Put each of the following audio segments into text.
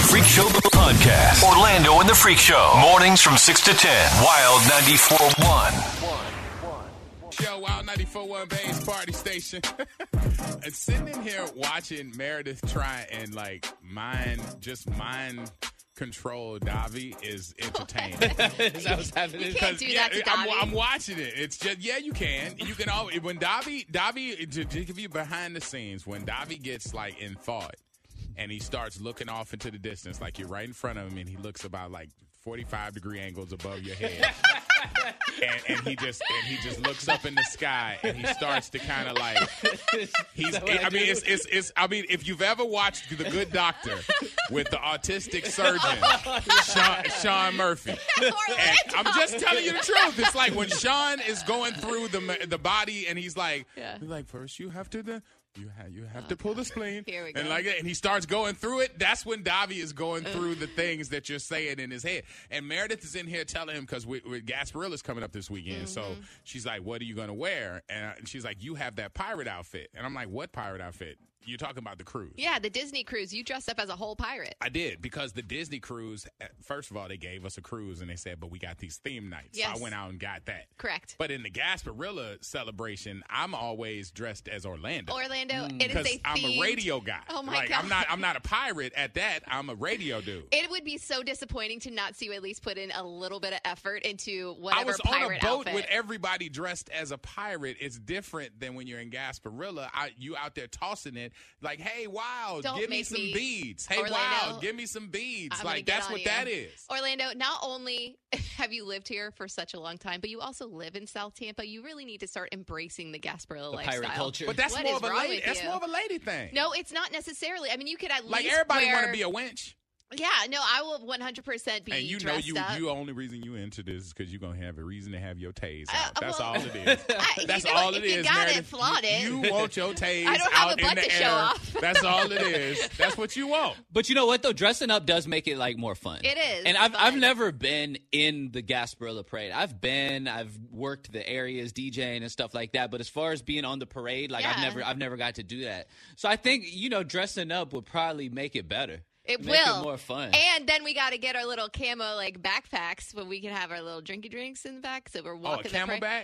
Freak Show Podcast. Orlando and the Freak Show. Mornings from 6 to 10. Wild 94.1. Yo, Wild 94.1 Bay's party station. And sitting in here watching Meredith try and mind control Davi is entertaining. Is that what's happening? You can't do that to Davi. I'm watching it. It's just, yeah, you can. You can always, when Davi, to give you behind the scenes, when Davi gets in thought and he starts looking off into the distance, like you're right in front of him and he looks about 45-degree angles above your head. and he just looks up in the sky and he starts to kind of if you've ever watched The Good Doctor with the autistic surgeon Sean Murphy, and I'm just telling you the truth. It's like when Sean is going through the body and he's like, first you have to you have to pull the spleen. Here we go. And he starts going through it. That's when Davi is going through the things that you're saying in his head. And Meredith is in here telling him, because with Gasparilla's coming up this weekend. So she's like, what are you going to wear? And she's like, you have that pirate outfit. And I'm like, what pirate outfit? You're talking about the cruise. Yeah, the Disney cruise. You dressed up as a whole pirate. I did, because the Disney cruise, first of all, they gave us a cruise, and they said, but we got these theme nights. Yes. So I went out and got that. Correct. But in the Gasparilla celebration, I'm always dressed as Orlando. It is a I'm a themed- radio guy. Oh, my God. I'm not a pirate at that. I'm a radio dude. It would be so disappointing to not see you at least put in a little bit of effort into whatever I was pirate on a boat outfit. with everybody dressed as a pirate. It's different than when you're in Gasparilla. You out there tossing it like, hey, Wild, Don't give me make some me- beads. Hey, Orlando, Wild, give me some beads. I'm gonna Like, get that's on what you. that is. Orlando, not only have you lived here for such a long time, but you also live in South Tampa. You really need to start embracing the Gasparilla lifestyle. pirate culture. But that's What more is of a wrong lady. with That's you? more of a lady thing. No, it's not necessarily. I mean, you could at least Like, everybody wear... want to be a wench. Yeah, no, I will 100% be And you know, dressed up. you only reason you into this is because you're going to have a reason to have your taze Uh, out. That's well, all it is. That's all it if is, you got Meredith. it, flaunt it. You want your taze I don't have out a butt in the to show air. off. That's all it is. That's what you want. But you know what, though? Dressing up does make it, more fun. It is. And It's I've fun. never been in the Gasparilla Parade. I've worked the areas, DJing and stuff like that. But as far as being on the parade, Yeah. I've never got to do that. So I think, dressing up would probably make it better. It Make will. it more fun. And then we got to get our little camo backpacks when we can have our little drinky drinks in the back. So we're walking. a camel the parade. back?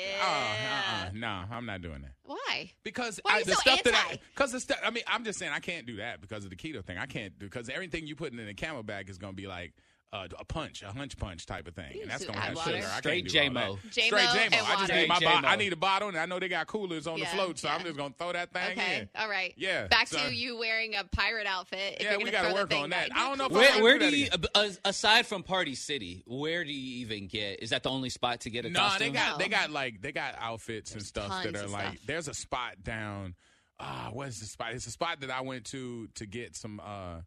Yeah. No, I'm not doing that. Why? Because Why are you the so stuff anti? I'm just saying I can't do that because of the keto thing. I can't do, because everything you put in a camelback is going to be like a hunch punch type of thing, and that's going to add have water. sugar. I Straight can't do all J-Mo. that. J-Mo Straight J-Mo. and I just water. need my J-Mo. bottle. I need a bottle, and I know they got coolers on the Yeah, float, so yeah. I'm just going to throw that thing Okay. in. All right. Yeah. Back So- to you wearing a pirate outfit. If Yeah, you're we gonna gotta throw the work thing on that. back. I don't know if Come I on. like Where that do you, again. aside from Party City, where do you even get? Is that the only spot to get a No, costume? they got outfits and stuff tons that are of like. stuff. There's a spot down. What is the spot? It's a spot that I went to get some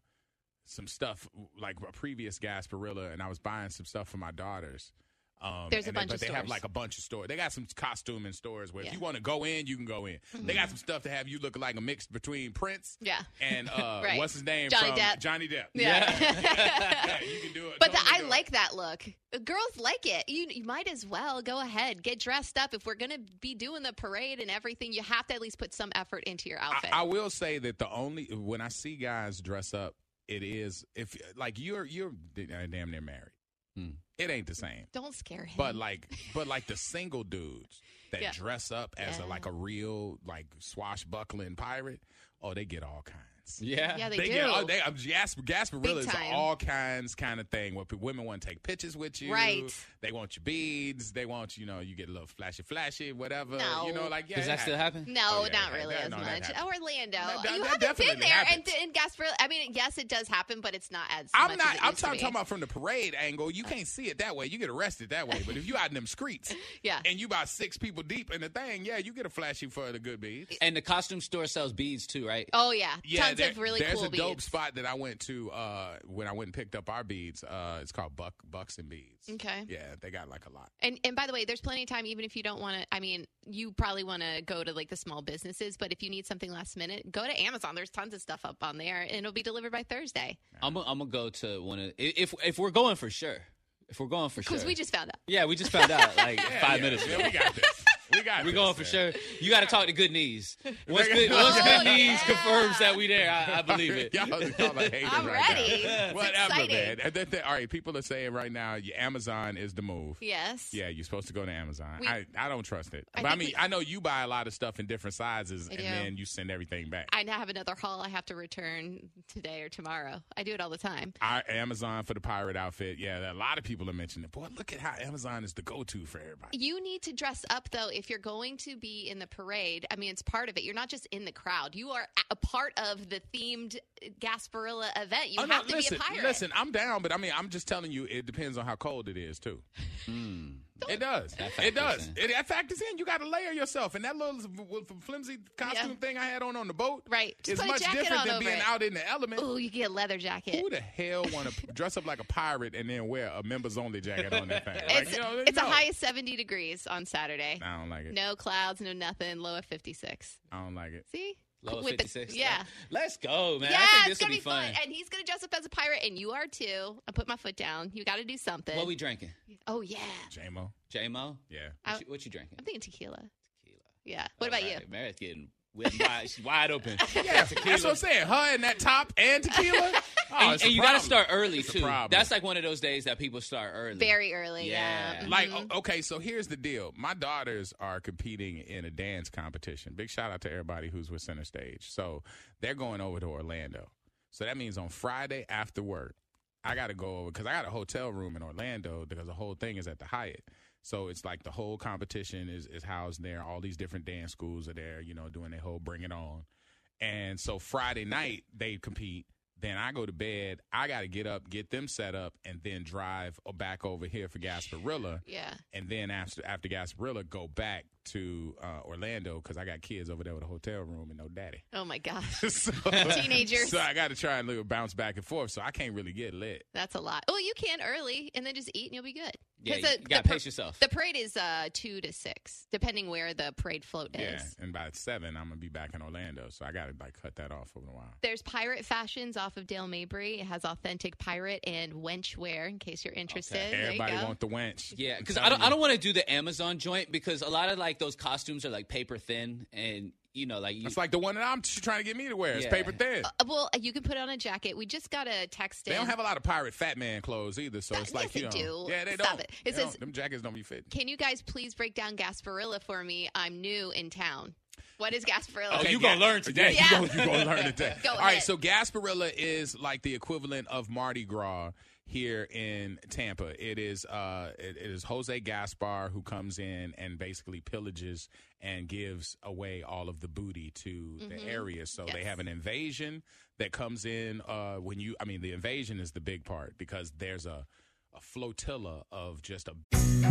stuff, like a previous Gasparilla, and I was buying some stuff for my daughters. There's a bunch but of they have stores. like a bunch of stores. They got some costume in stores where Yeah. if you want to go in, you can go in. They got some stuff to have you look like a mix between Prince Yeah. and Right. what's his name Johnny from Depp. Johnny Depp. Yeah. Yeah, you can do it. But Totally I do it. like that look. Girls like it. You might as well go ahead, get dressed up. If we're going to be doing the parade and everything, you have to at least put some effort into your outfit. I will say that when I see guys dress up, it is if like you're damn near married. It ain't the same. Don't scare him. But like the single dudes that Yeah. dress up as Yeah. a real swashbuckling pirate, they get all kinds. Yeah. yeah, they They do. get Gasparilla Big is time. an all kinds kind of thing where women want to take pictures with you. Right. They want your beads. They want you get a little flashy, whatever. No. Does that still happen? No, Oh, yeah, not that- really that- as no, that much. happens. Orlando, That you definitely haven't been there, happens. and Gasparilla. I mean, yes, it does happen, but it's not as. I'm much not. As it I'm used to talking be. about from the parade angle. You can't see it that way. You get arrested that way. But if you out in them streets, Yeah. and you about 6 people deep in the thing, yeah, you get a flashy for the good beads. And the costume store sells beads too, right? Oh yeah, Yeah, tons of really there's cool a dope beads. spot that I went to when I went and picked up our beads. It's called Bucks and Beads. Okay. Yeah, they got like a lot. And by the way, there's plenty of time, even if you don't want to. I mean, you probably want to go to like the small businesses, but if you need something last minute, go to Amazon. There's tons of stuff up on there, and it'll be delivered by Thursday. I'm gonna go to one of if we're going for sure. If we're going for sure. Because we just found out. Yeah, we just found out like 5 minutes Yeah, ago. we got this. We're going for sure. You got to talk to Good Knees. Once Good Knees confirms that we there, I believe it. Y'all are haters I'm ready. now. Whatever, exciting. man. All right, people are saying right now, Amazon is the move. Yes. Yeah, you're supposed to go to Amazon. I don't trust it. I But I think mean, I know you buy a lot of stuff in different sizes, I and do. then you send everything back. I now have another haul I have to return today or tomorrow. I do it all the time. Amazon for the pirate outfit. Yeah, a lot of people are mentioning it. Boy, look at how Amazon is the go-to for everybody. You need to dress up, though, if you're going to be in the parade. I mean, it's part of it. You're not just in the crowd. You are a part of the themed Gasparilla event. You have to be a pirate. Listen, I'm down, but I mean, I'm just telling you, it depends on how cold it is, too. It does. It does. That factors in. You got to layer yourself. And that little flimsy costume thing I had on the boat Right. Just is put a much jacket different on than over being it. out in the element. Ooh, you get a leather jacket. Who the hell want to dress up like a pirate and then wear a members-only jacket on that thing? Like, It's a high of 70 degrees on Saturday. I don't like it. No clouds, no nothing. Low of 56. I don't like it. See? Low of With the- 56. yeah. Let's go, man. Yeah, I think it's this will going be to be fun. fun. And he's going to dress up as a pirate, and you are too. I put my foot down. You got to do something. What we drinking? Oh, yeah. J-Mo. J-Mo? Yeah. What you drinking? I'm thinking tequila. Tequila. Yeah. What about you? Meredith's getting wide, she's wide open. Yeah, that's what I'm saying. Her and that top and tequila. And you got to start early, It's a too. problem. That's like one of those days that people start early. Very early, yeah. Yeah. Like, okay, so here's the deal. My daughters are competing in a dance competition. Big shout out to everybody who's with Center Stage. So they're going over to Orlando. So that means on Friday after work, I got to go over because I got a hotel room in Orlando because the whole thing is at the Hyatt. So it's like the whole competition is housed there. All these different dance schools are there, doing their whole Bring It On. And so Friday night they compete. Then I go to bed. I got to get up, get them set up, and then drive back over here for Gasparilla. Yeah. And then after Gasparilla, go back to Orlando because I got kids over there with a hotel room and no daddy. Oh, my gosh. So, Teenagers. So I got to try and bounce back and forth. So I can't really get lit. That's a lot. Oh, you can early and then just eat and you'll be good. Yeah, 'Cause you got to pace yourself. The parade is 2 to 6, depending where the parade float Yeah, is. and by 7, I'm gonna be back in Orlando, so I gotta cut that off for a while. There's Pirate Fashions off of Dale Mabry. It has authentic pirate and wench wear, in case you're interested. Okay. There you Everybody go. want the wench. Yeah, because I'm I don't want to do the Amazon joint because a lot of like those costumes are like paper thin and like you. It's like the one that I'm trying to get me to wear. It's Yeah. paper thin. Well, you can put on a jacket. We just got a text in. They don't have a lot of pirate fat man clothes either, so it's like yes, they do. Yeah, they Stop don't. it. It says- them jackets don't be fit. Can you guys please break down Gasparilla for me? I'm new in town. What is Gasparilla? Okay. you gonna learn today. Yeah, Yeah. you gonna learn today. Go All right, ahead. so Gasparilla is like the equivalent of Mardi Gras here in Tampa. It is Jose Gaspar who comes in and basically pillages and gives away all of the booty to the area. So they Yes. have an invasion that comes in the invasion is the big part because there's a flotilla of just a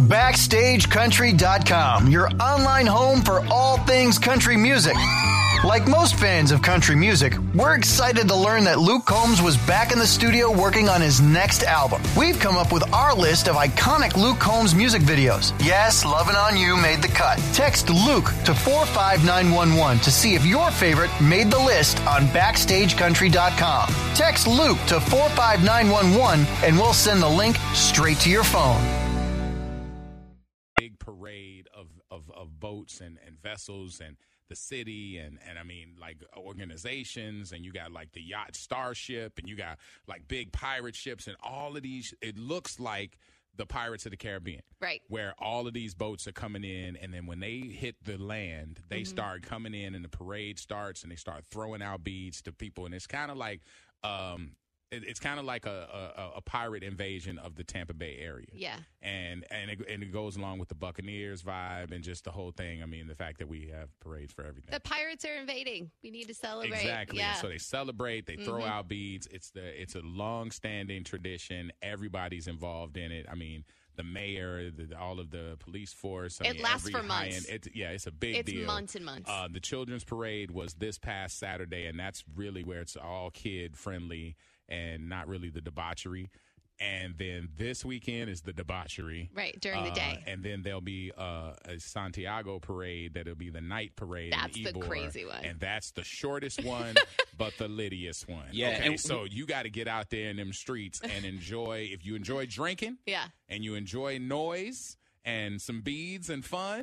BackstageCountry.com, your online home for all things country music. Like most fans of country music, we're excited to learn that Luke Combs was back in the studio working on his next album. We've come up with our list of iconic Luke Combs music videos. Yes, Lovin' On You made the cut. Text Luke to 45911 to see if your favorite made the list on BackstageCountry.com. Text Luke to 45911 and we'll send the link straight to your phone. big parade of boats and vessels and the city and I mean like organizations, and you got like the yacht Starship and you got like big pirate ships and all of these. It looks like the Pirates of the Caribbean, Right. where all of these boats are coming in, and then when they hit the land, they start coming in and the parade starts and they start throwing out beads to people, and it's kind of like it's kind of like a pirate invasion of the Tampa Bay area. Yeah. And it goes along with the Buccaneers vibe and just the whole thing. I mean, the fact that we have parades for everything. The pirates are invading. We need to celebrate. Exactly. Yeah. So they celebrate, they throw out beads. It's a long-standing tradition. Everybody's involved in it. I mean, the mayor, all of the police force. It lasts for months. It's a big deal. It's months and months. The children's parade was this past Saturday, and that's really where it's all kid-friendly and not really the debauchery. And then this weekend is the debauchery. Right, during the day. And then there'll be a Santiago parade that'll be the night parade. That's in the Ybor, crazy one. And that's the shortest one, but the littiest one. Yeah, Okay, and so you got to get out there in them streets and enjoy. If you enjoy drinking Yeah. and you enjoy noise and some beads and fun,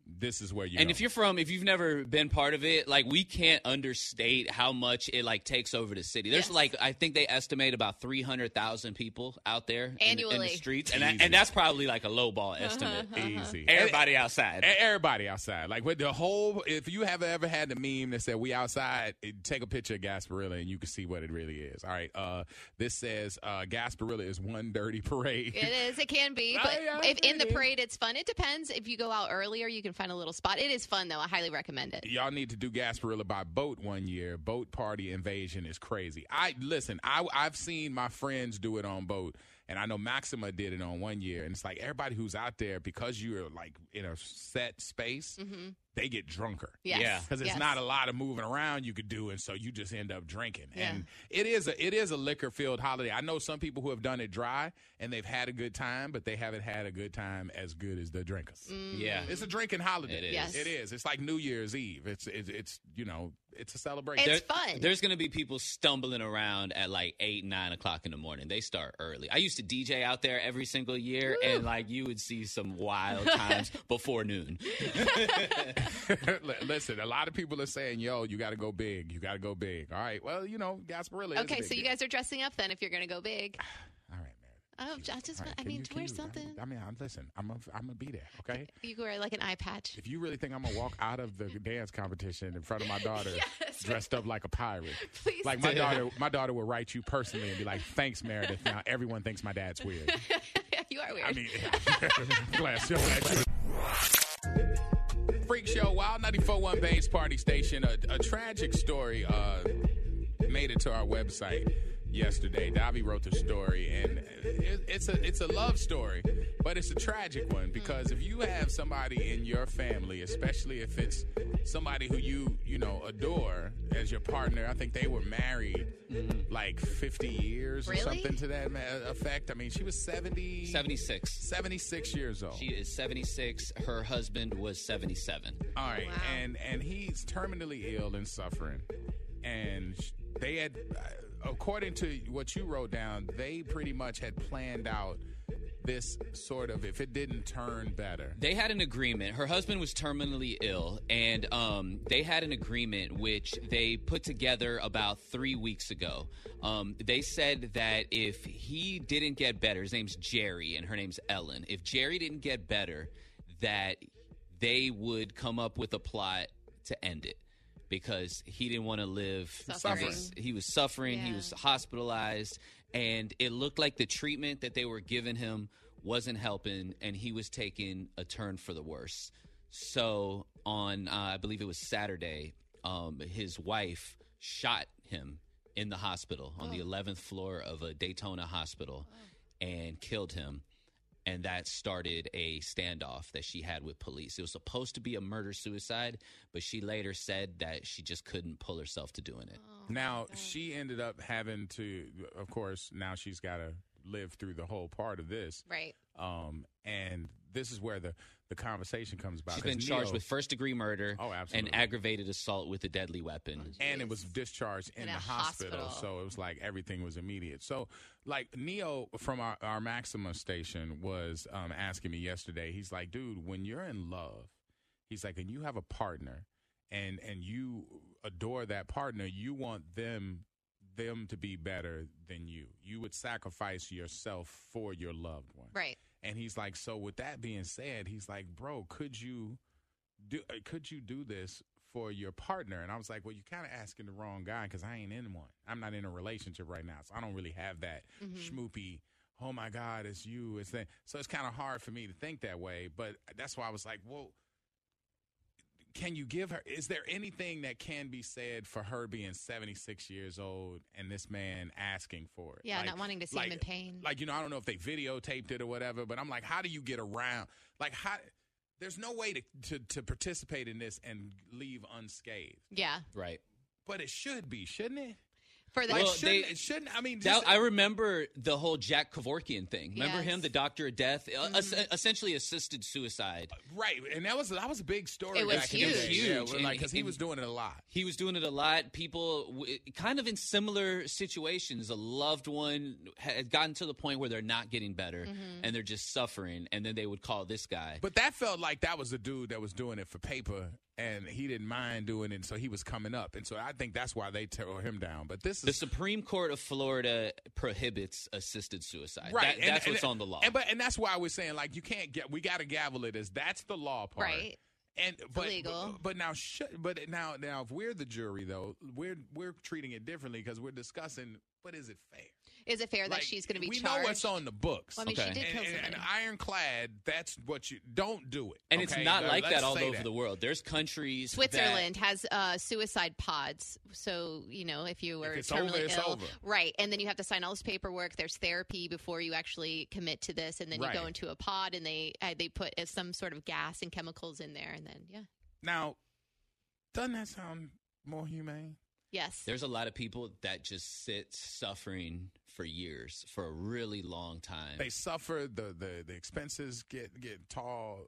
this is where you And go. if you've never been part of it, like, we can't understate how much it, like, takes over the city. There's, Yes. like, I think they estimate about 300,000 people out there in the Annually. streets. Easy. And that's probably, like, a lowball estimate. Easy. Everybody outside. Everybody outside. Like with the whole, if you have ever had the meme that said we outside, take a picture of Gasparilla and you can see what it really is. All right. This says Gasparilla is one dirty parade. It is. It can be. Oh, But yeah, if in it the is. parade, it's fun. It depends. If you go out earlier, you can find a little spot. It is fun, though. I highly recommend it. Y'all need to do Gasparilla by boat one year. Boat party invasion is crazy. I've seen my friends do it on boat, and I know Maxima did it on one year. And it's like everybody who's out there, because you're like in a set space, they get drunker. Yes. Yeah. Because it's Yes. not a lot of moving around you could do, and so you just end up drinking. Yeah. And it is a liquor filled holiday. I know some people who have done it dry and they've had a good time, but they haven't had a good time as good as the drinkers. Yeah. It's a drinking holiday. It is. Yes. It is. It's like New Year's Eve. It's it's a celebration. It's fun. There's going to be people stumbling around at like 8, 9 o'clock in the morning. They start early. I used to DJ out there every single year, and like you would see some wild times before noon. Listen, a lot of people are saying, "Yo, you got to go big. You got to go big." All right. Well, Gasparilla. is a Okay, big so you deal. guys are dressing up then if you're going to go big. All right, man. Oh, I just, All right, I can mean, you- to can wear you- something. I mean, listen. I'm gonna be there. Okay. You could wear like an eye patch. If you really think I'm gonna walk out of the dance competition in front of my daughter Yes. dressed up like a pirate, Please like do. my daughter will write you personally and be like, "Thanks, Meredith. Now everyone thinks my dad's weird." You are weird. I mean, bless you. Freak Show, Wild 94.1 Bass Party Station. A tragic story made it to our website yesterday. Davi wrote the story, and it's a love story, but it's a tragic one because if you have somebody in your family, especially if it's somebody who you adore as your partner, I think they were married like 50 years or Really? something to that effect. I mean, she was 76 years old. She is 76. Her husband was 77. All right, Wow. and he's terminally ill and suffering, and they had, according to what you wrote down, they pretty much had planned out this sort of, if it didn't turn better. They had an agreement. Her husband was terminally ill, and they had an agreement which they put together about 3 weeks ago. They said that if he didn't get better, his name's Jerry and her name's Ellen. If Jerry didn't get better, that they would come up with a plot to end it because he didn't want to live. Suffering. He was suffering. He Yeah. was hospitalized, and it looked like the treatment that they were giving him wasn't helping, and he was taking a turn for the worse. So on, I believe it was Saturday, his wife shot him in the hospital on the 11th floor of a Daytona hospital and killed him. And that started a standoff that she had with police. It was supposed to be a murder-suicide, but she later said that she just couldn't pull herself to doing it. Now, she ended up having to, of course, now she's got to live through the whole part of this. Right. And this is where the conversation comes about. She's been 'cause charged Neo- with first-degree murder Oh, absolutely. and aggravated assault with a deadly weapon. and it was discharged in In the a hospital, hospital. so it was like everything was immediate. So, like Neo from our Maxima station was asking me yesterday. He's like, "Dude, when you're in love, he's like, and you have a partner, and you adore that partner, you want them to be better than you. You would sacrifice yourself for your loved one, Right. And he's like, so with that being said, he's like, bro, could you do this for your partner? And I was like, well, you're kind of asking the wrong guy because I ain't in one. I'm not in a relationship right now, so I don't really have that schmoopy, oh my God, it's you. It's that. So it's kind of hard for me to think that way. But that's why I was like, well, can you give her, is there anything that can be said for her being 76 years old and this man asking for it? Yeah, not wanting to see him in pain. Like, I don't know if they videotaped it or whatever, but I'm like, how do you get around? Like, there's no way to participate in this and leave unscathed. Yeah. Right. But it should be, shouldn't it? For the Like, Well, it shouldn't. I mean, I remember the whole Jack Kevorkian thing. Remember him, Yes. the doctor of death, essentially assisted suicide. right, and that was a big story. It was back in the huge. day. Yeah, Huge. like because he And- was doing it a lot. He was doing it a lot. People, kind of in similar situations, a loved one had gotten to the point where they're not getting better and they're just suffering, and then they would call this guy. But that felt like that was a dude that was doing it for paper, and he didn't mind doing it, so he was coming up, and so I think that's why they tore him down. But this The is Supreme Court of Florida prohibits assisted suicide. right. That's what's on the law. And that's why we're saying like you can't get. We got to gavel it as that's the law part. Right. And but illegal. but now now if we're the jury though, we're treating it differently because we're discussing. But is it fair? Is it fair that Like, she's going to be we charged? know what's on the books. Well, I mean, Okay. she did kill somebody. And ironclad, that's what you don't do it. And okay? it's not like Let's that all say over that. the world. There's countries Switzerland has suicide pods. So, if you were it's terminally over, it's ill. over. Right. And then you have to sign all this paperwork. There's therapy before you actually commit to this. And then you go Right. into a pod and they put some sort of gas and chemicals in there. And then, yeah. Now, doesn't that sound more humane? Yes. There's a lot of people that just sit suffering for years, for a really long time. They suffer. The expenses get tall.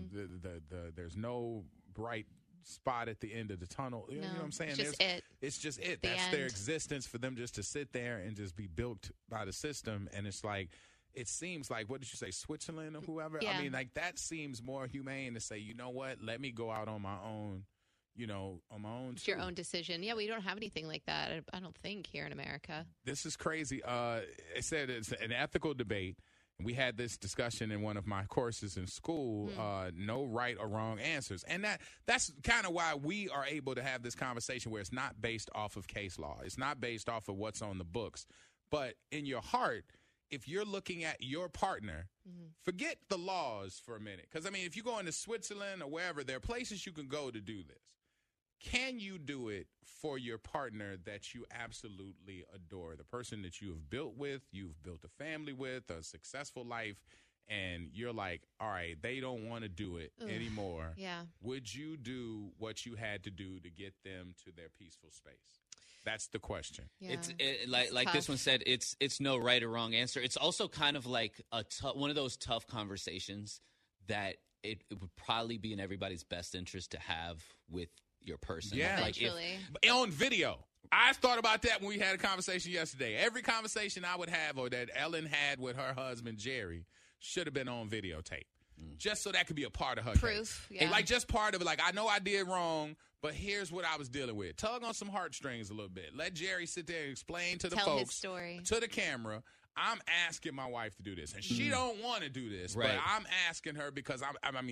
There's no bright spot at the end of the tunnel. You know what I'm saying? It's just There's- it. It's just it. The That's their end. existence for them just to sit there and just be bilked by the system. And it's like, it seems like, what did you say, Switzerland or whoever? Yeah. I mean, like that seems more humane to say, you know what? Let me go out on my own. On my own. It's your too. own decision. Yeah, we don't have anything like that, I don't think, here in America. This is crazy. It said it's an ethical debate. We had this discussion in one of my courses in school. No right or wrong answers, and that's kind of why we are able to have this conversation where it's not based off of case law. It's not based off of what's on the books, but in your heart, if you're looking at your partner, forget the laws for a minute. Because I mean, if you go into Switzerland or wherever, there are places you can go to do this. Can you do it for your partner that you absolutely adore, the person that you have built with, you've built a family with, a successful life, and you're like, all right, they don't want to do it anymore. Yeah. Would you do what you had to do to get them to their peaceful space? That's the question. Yeah. Like this tough. one said, it's no right or wrong answer. It's also kind of like one of those tough conversations that it would probably be in everybody's best interest to have with your person. Yeah. Like if, Eventually. On video. I thought about that when we had a conversation yesterday. Every conversation I would have or that Ellen had with her husband, Jerry, should have been on videotape. Just so that could be a part of her Proof, case. yeah. Like just part of it. Like, I know I did wrong, but here's what I was dealing with. Tug on some heartstrings a little bit. Let Jerry sit there and explain to the Tell his folks, story. to the camera, I'm asking my wife to do this. And she don't want to do this, Right. but I'm asking her because,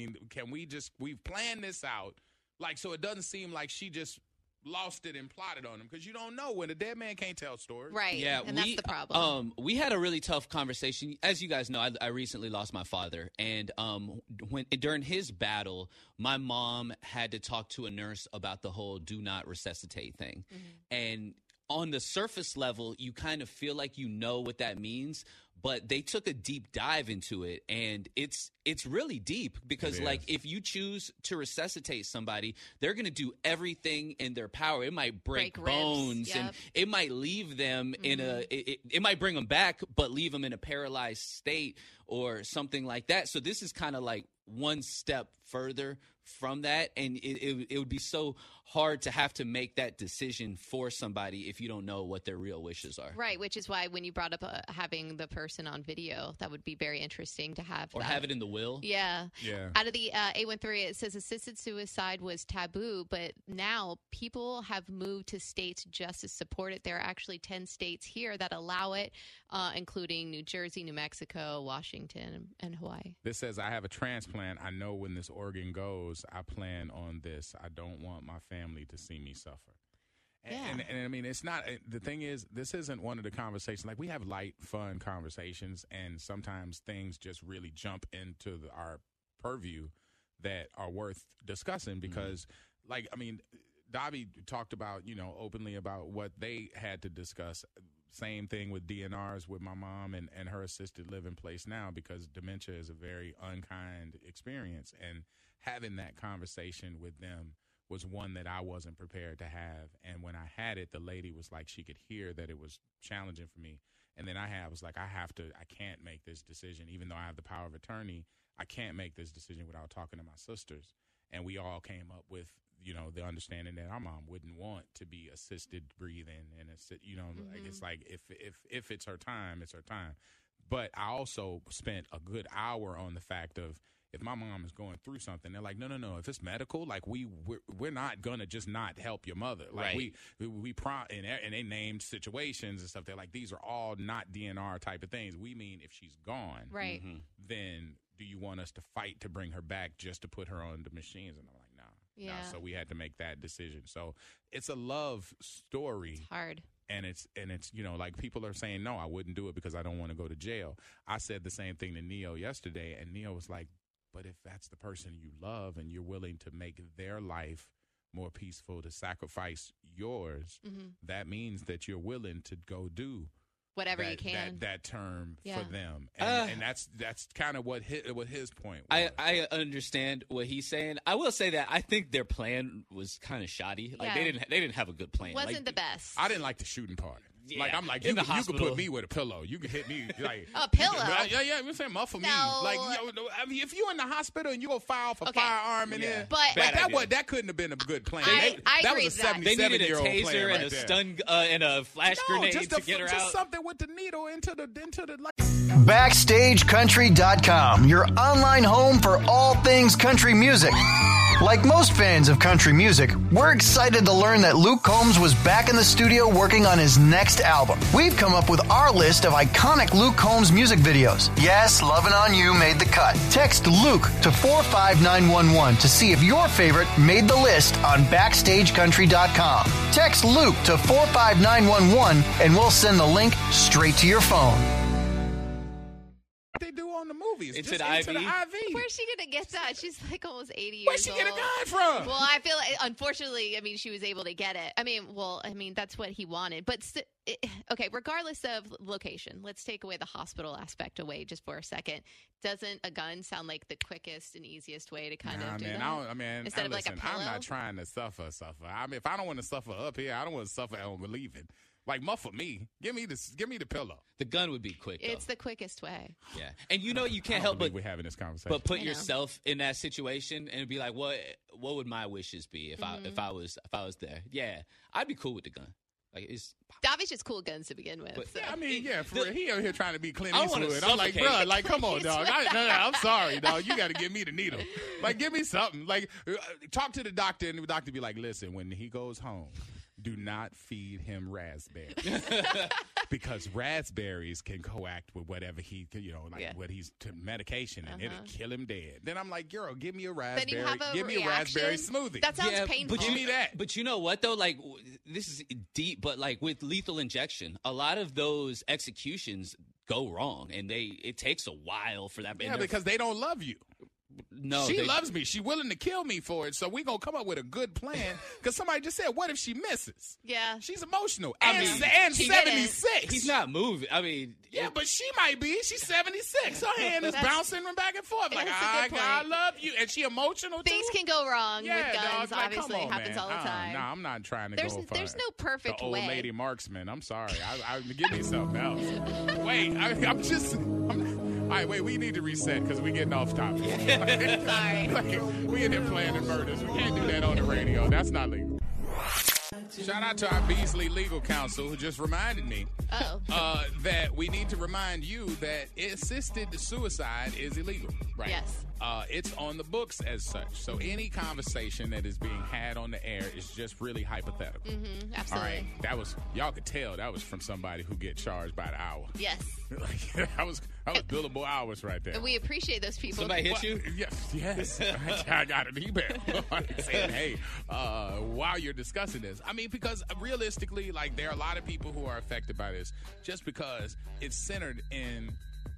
we've planned this out. Like, so it doesn't seem like she just lost it and plotted on him, because you don't know when a dead man can't tell stories. Right. Yeah, and that's the problem. We had a really tough conversation. As you guys know, I recently lost my father, and during his battle, my mom had to talk to a nurse about the whole "do not resuscitate" thing, and on the surface level, you kind of feel like you know what that means, but they took a deep dive into it, and it's really deep because, It like, is. if you choose to resuscitate somebody, they're going to do everything in their power. It might break Break ribs, bones, and yep. it might leave them in it might bring them back, but leave them in a paralyzed state or something like that. So this is kind of like one step further from that, and it would be so hard to have to make that decision for somebody if you don't know what their real wishes are. Right, which is why when you brought up having the person on video, that would be very interesting to have. Or that. have it in the will. Yeah. Yeah. Out of the 813, it says assisted suicide was taboo, but now people have moved to states just to support it. There are actually 10 states here that allow it, including New Jersey, New Mexico, Washington, and Hawaii. This says, I have a transplant. I know when this organ goes, I plan on this. I don't want my family to see me suffer. And I mean, it's not, the thing is, this isn't one of the conversations, like we have light, fun conversations, and sometimes things just really jump into our purview that are worth discussing because, like, I mean, Davi talked about, openly about what they had to discuss. Same thing with DNRs with my mom and her assisted living place now, because dementia is a very unkind experience. And having that conversation with them was one that I wasn't prepared to have. And when I had it, the lady was like, she could hear that it was challenging for me. And then I was like, I can't make this decision. Even though I have the power of attorney, I can't make this decision without talking to my sisters. And we all came up with, the understanding that our mom wouldn't want to be assisted breathing. And like, it's like, if it's her time, it's her time. But I also spent a good hour on the fact of, if my mom is going through something, they're like, no. If it's medical, like we're not gonna just not help your mother. Like right. and they named situations and stuff. They're like, these are all not DNR type of things. We mean if she's gone, right? Then do you want us to fight to bring her back just to put her on the machines? And I'm like, no. Yeah. So we had to make that decision. So it's a love story. It's hard. And it's like people are saying, no, I wouldn't do it because I don't want to go to jail. I said the same thing to Neo yesterday, and Neo was like, but if that's the person you love and you're willing to make their life more peaceful, to sacrifice yours, that means that you're willing to go do whatever you can. That term for them. And that's kind of what his point was. I understand what he's saying. I will say that I think their plan was kind of shoddy. Like they didn't have a good plan. Wasn't the best. I didn't like the shooting part. Yeah. Like I'm like, In you the can hospital. put me with a pillow. You can hit me like A pillow? Yeah. I'm saying muffle me. No. Like I mean, if you're in the hospital and you go file for firearm in there, But- like Bad idea. that couldn't have been a good plan. I that agree was with a that. They needed a 77-year-old plan taser right and a there. stun and a flash grenade just to get her just out. something with the needle into the like. BackstageCountry.com, your online home for all things country music. Like most fans of country music, we're excited to learn that Luke Combs was back in the studio working on his next album. We've come up with our list of iconic Luke Combs music videos. Yes, Lovin' On You made the cut. Text Luke to 45911 to see if your favorite made the list on BackstageCountry.com. Text Luke to 45911 and we'll send the link straight to your phone. They do on the movies. Into just the into IV? the IV. Where's she gonna get that? She's like almost 80 years Where'd she old. get a gun from? Well, I feel like, unfortunately, she was able to get it. That's what he wanted. But okay, regardless of location, let's take away the hospital aspect away just for a second. Doesn't a gun sound like the quickest and easiest way to kind of do that? Instead of like a pillow? I'm not trying to suffer. I mean, if I don't want to suffer up here, I don't want to suffer on leaving. Like, muffle me. Give me the pillow. The gun would be quick, though. It's the quickest way. Yeah. And you can't help but we're having this conversation. But put yourself in that situation and be like, what would my wishes be if I was there? Yeah, I'd be cool with the gun. Like Davi's just cool guns to begin with. But, So. Yeah, I mean, for real. He over here trying to be Clint I don't wanna Eastwood. I'm like, suffocate. bro, like, come on, dog. No, I'm sorry, dog. You got to give me the needle. Like, give me something. Like, talk to the doctor, and the doctor be like, listen, when he goes home, do not feed him raspberries. Because raspberries can coact with whatever he, what he's to medication, and it'll kill him dead. Then I'm like, girl, give me a raspberry. Then you have a give me a reaction? raspberry smoothie. That sounds painful. But Give me that. But you know what, though? Like, this is deep, but like with lethal injection, a lot of those executions go wrong, and it takes a while for that. Yeah, because they don't love you. No, she loves me. She's willing to kill me for it. So we're going to come up with a good plan. Because somebody just said, what if she misses? Yeah. She's emotional. I And, mean, and she 76. He's not moving. I mean, Yeah, but she might be. She's 76. Her hand is bouncing back and forth. Like, That's a good I point. love you. And she emotional, Things too? can go wrong Yeah, with guns. dog, like, Obviously, come it on, happens man. all the time. No, I'm not trying to There's go for no perfect the old way. lady marksman. I'm sorry. Give me something else. Wait, all right, wait, we need to reset because we're getting off topic. Sorry. We in here planning murders. We can't do that on the radio. That's not legal. Shout out to our Beasley legal counsel who just reminded me that we need to remind you that assisted suicide is illegal. Right. Yes. It's on the books as such. So any conversation that is being had on the air is just really hypothetical. Mm-hmm, All absolutely. right. Y'all could tell that was from somebody who get charged by the hour. Yes. that was billable hours right there. And we appreciate those people. somebody hit you. Yes. I got an email saying, hey, while you're discussing this. I mean, because realistically, like, there are a lot of people who are affected by this just because it's centered in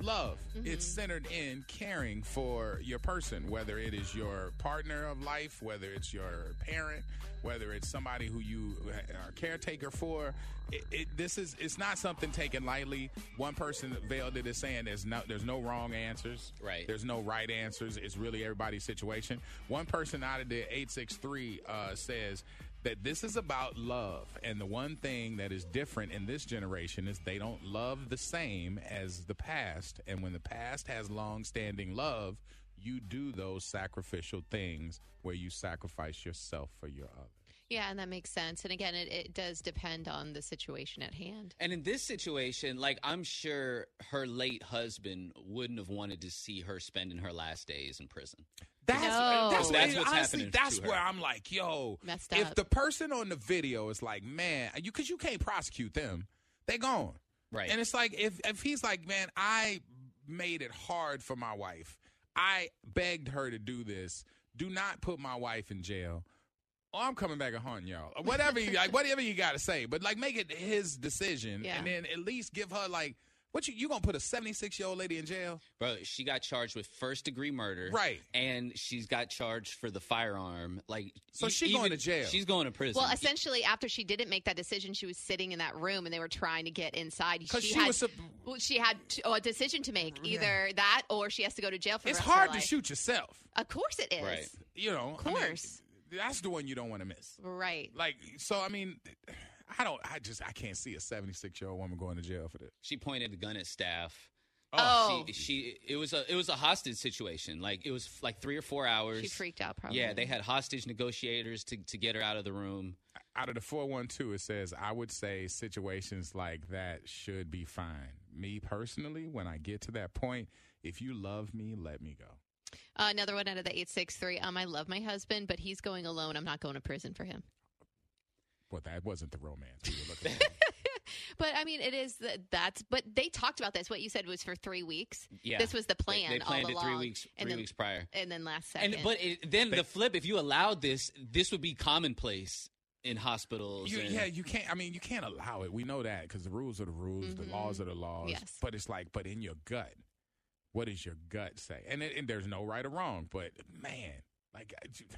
love. It's centered in caring for your person, whether it is your partner of life, whether it's your parent, whether it's somebody who you are a caretaker for. It's not something taken lightly. One person veiled it as saying there's no wrong answers. Right. There's no right answers. It's really everybody's situation. One person out of the 863 says that this is about love. And the one thing that is different in this generation is they don't love the same as the past. And when the past has long-standing love, you do those sacrificial things where you sacrifice yourself for your other. Yeah, and that makes sense. And again, it does depend on the situation at hand. And in this situation, like, I'm sure her late husband wouldn't have wanted to see her spending her last days in prison. That's what's honestly, happening that's to her. where I'm like, yo, Messed if up. the person on the video is like, man, because you can't prosecute them, they gone. Right. And it's like, if he's like, man, I made it hard for my wife. I begged her to do this. Do not put my wife in jail. Oh, I'm coming back and haunting y'all. Whatever you got to say. But, like, make it his decision. Yeah. And then at least give her, like, what you going to put a 76-year-old lady in jail? Bro, she got charged with first-degree murder. Right. And she's got charged for the firearm. Like, So she's going to jail. She's going to prison. Well, essentially, after she didn't make that decision, she was sitting in that room, and they were trying to get inside. Because She had a decision to make, either that or she has to go to jail for the it's rest of her hard to life. shoot yourself. Of course it is. Right. You know. Of course. That's the one you don't want to miss. Right. Like, so, I mean, I can't see a 76-year-old woman going to jail for this. She pointed the gun at staff. Oh. It was a hostage situation. Like, it was like 3 or 4 hours. She freaked out, probably. Yeah, they had hostage negotiators to get her out of the room. Out of the 412, it says, I would say situations like that should be fine. Me personally, when I get to that point, if you love me, let me go. Another one out of the 863. I love my husband, but he's going alone. I'm not going to prison for him. Well, that wasn't the romance we were looking for. But I mean, it is but they talked about this. What you said was for 3 weeks. Yeah. This was the plan. They planned all it along. 3 weeks prior. And then last second. Then the flip, if you allowed this would be commonplace in hospitals. You can't. I mean, you can't allow it. We know that because the rules are the rules, the laws are the laws. Yes. But it's like, but in your gut, what does your gut say? And there's no right or wrong. But man, like,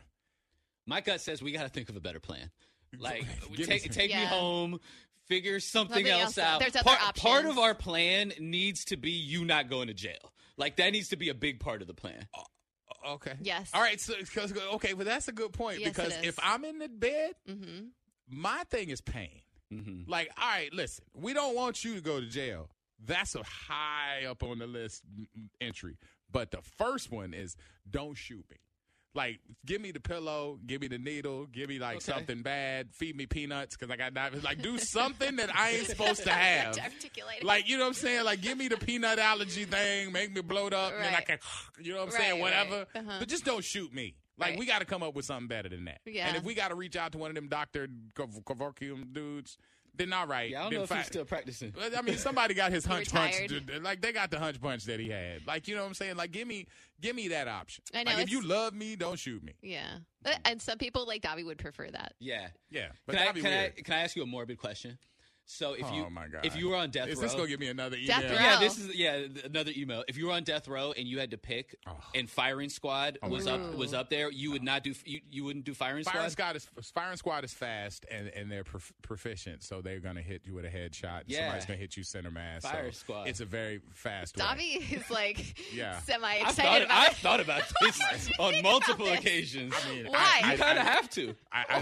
my gut says we got to think of a better plan. Like, Give me take me Yeah. home. Figure something else out. There's other Part options. of our plan needs to be you not going to jail. Like, that needs to be a big part of the plan. okay. Yes. All right. So, but that's a good point Yes, because it is. if I'm in the bed, Mm-hmm. my thing is pain. Mm-hmm. Like, all right, listen, we don't want you to go to jail. That's a high up on the list entry. But the first one is don't shoot me. Like, give me the pillow, give me the needle, give me, like, something bad, feed me peanuts because I got diabetes. Like, do something that I ain't supposed to have. To articulate it. Like, you know what I'm saying? Like, give me the peanut allergy thing, make me bloat up, and then I Right. can, you know what I'm saying? Right, Whatever. right. Uh-huh. But just don't shoot me. Like, Right. we got to come up with something better than that. Yeah. And if we got to reach out to one of them Dr. Kevorkian dudes, then all right. Yeah, I don't then know if fine. he's still practicing. I mean, somebody got his hunch punch. retired. Like, they got the hunch punch that he had. Like, you know what I'm saying? Like, give me that option. I know, Like, if you it's- love me, don't shoot me. Yeah. And some people like Davi would prefer that. Yeah. Yeah. But Can I, that'd be can, I, weird. can I ask you a morbid question? So if Oh, my God. if you were on death Is row, this going to give me another email? Death row. yeah, this is another email. If you were on death row and you had to pick, Oh. and firing squad was up there, you would not do you wouldn't do firing squad. Firing squad is fast and they're proficient, so they're gonna hit you with a headshot. Yeah. Somebody's gonna hit you center mass. Fire so squad. It's a very fast way. Davi is like Yeah. semi I've excited about I've thought about this on multiple this. occasions. I mean, Why? You kind of have to.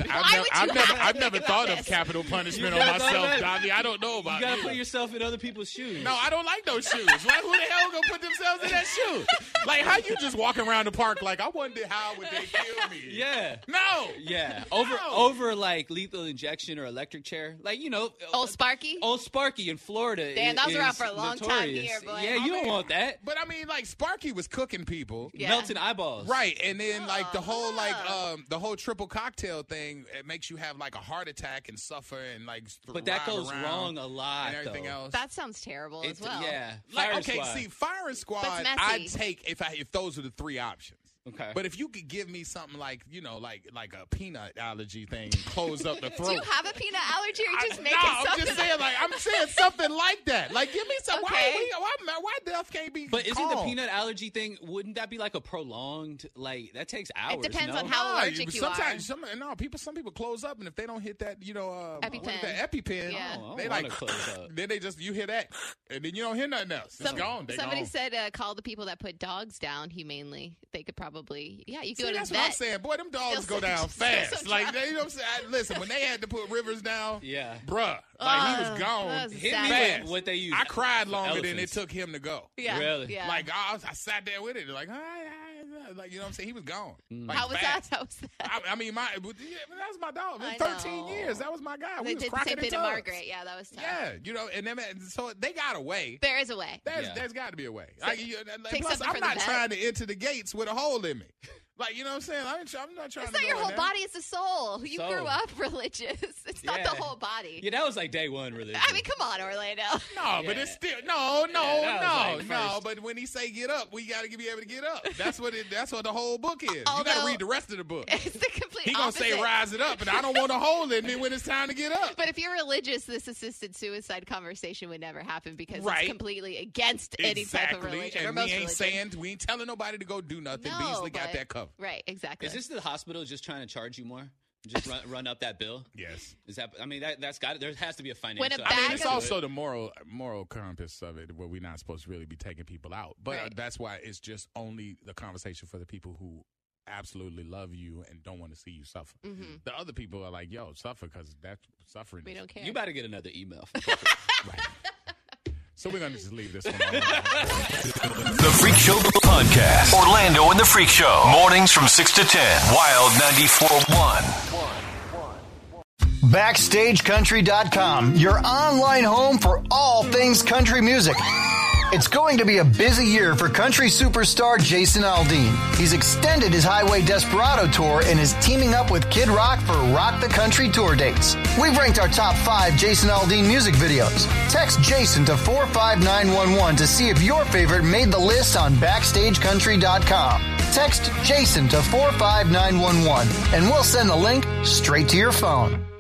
I've never thought of this? capital punishment You on never thought myself, about Dodgy. I don't know about You got to you. put yourself in other people's shoes. No, I don't like those shoes. Like, who the hell gonna put themselves in that shoe? Like, how you just walk around the park like, I wonder how would they kill me? Yeah. No. Yeah. No. Over like lethal injection or electric chair. Like, you know. Old Sparky? Old Sparky in Florida. Damn, those is were out for a long time notorious. here, boy. Yeah, you don't want that. But I mean, like, Sparky was cooking people. Yeah. Melting eyeballs. Right, and then like the whole triple cocktail thing, it makes you have like a heart attack and suffer and like. But that ride goes around wrong a lot, and everything though. else. That sounds terrible as well. Yeah. Like, Firing okay, squad. see, firing squad, But it's messy. I'd take if those are the three options. Okay. But if you could give me something like, like a peanut allergy thing, close up the throat. Do you have a peanut allergy, or you just make I'm just saying, I'm saying something like that. Like, give me some. Okay. Why death can't be? But isn't the calm? peanut allergy thing? Wouldn't that be like a prolonged? Like that takes hours. It depends no? on how allergic you are. Some people close up, and if they don't hit that, EpiPen. EpiPen, Yeah. they wanna close up. Then you hear that, and then you don't hear nothing else. It's gone. Somebody said call the people that put dogs down humanely. They could probably, you go to that's the what I'm vet. saying. Boy, them dogs Still go down still fast. some Like, trouble. you know what I'm saying? Listen, when they had to put Rivers down, Yeah. bruh, like he was gone. that was Hit sad. me fast. with what they use. I cried for longer than it elephants. took him to go. Yeah, Really? Yeah. Like I sat there with it, like, like you know what I'm saying? He was gone. Like, how was fast. that? How was that? I mean, that was my dog. I 13 know. years. That was my guy. They We was did the cracking same thing in to tubs. Margaret. Yeah, that was tough. Yeah, and then so they got a way. There is a way. There's got to be a way. take Plus, something I'm from the not vet. trying to enter the gates with a hole in me. Like, you know what I'm saying? I'm not trying It's to not go your in whole there. body, it's the soul. You Soul. grew up religious. It's not the Yeah. whole body. Yeah, that was like day one religion. I mean, come on, Orlando. No, but Yeah. it's still that was like no. first. But when he say get up, we got to be able to get up. That's what the whole book is. You got Although- to read the rest of the book. It's the complete He gonna opposite. say rise it up, and I don't want a hole in me when it's time to get up. But if you're religious, this assisted suicide conversation would never happen because Right. it's completely against any type of religion. And or we most ain't religion. we ain't telling nobody to go do nothing. No, Beasley got but- that covered. Right, exactly. Is this the hospital just trying to charge you more? Just run up that bill? Yes. Is that? I mean, that's got. There has to be a financial. When a aspect bag It's to it. also the moral compass of it, where we're not supposed to really be taking people out. But Right. that's why it's just only the conversation for the people who absolutely love you and don't want to see you suffer. The other people are like, yo, suffer, because that's suffering. we don't care. You better get another email. From Right. So we're going to just leave this one on. The Freak Show Podcast. Orlando and the Freak Show. Mornings from 6 to 10. Wild 94.1. BackstageCountry.com, your online home for all things country music. It's going to be a busy year for country superstar Jason Aldean. He's extended his Highway Desperado tour and is teaming up with Kid Rock for Rock the Country tour dates. We've ranked our top 5 Jason Aldean music videos. Text Jason to 45911 to see if your favorite made the list on BackstageCountry.com. Text Jason to 45911 and we'll send the link straight to your phone.